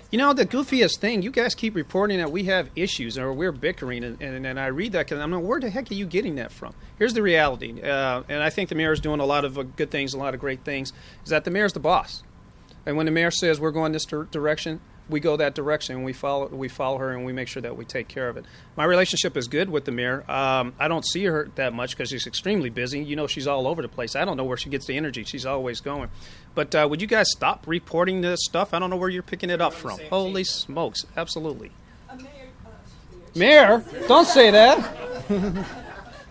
You know, the goofiest thing, you guys keep reporting that we have issues or we're bickering, and I read that because I'm like, where the heck are you getting that from? Here's the reality, and I think the mayor is doing a lot of good things, a lot of great things, is that the mayor's the boss. And when the mayor says we're going this direction, we go that direction, and we follow her, and we make sure that we take care of it. My relationship is good with the mayor. I don't see her that much because she's extremely busy. You know, she's all over the place. I don't know where she gets the energy. She's always going. But would you guys stop reporting this stuff? I don't know where you're picking it up from. Holy smokes. Absolutely. Mayor, don't say that.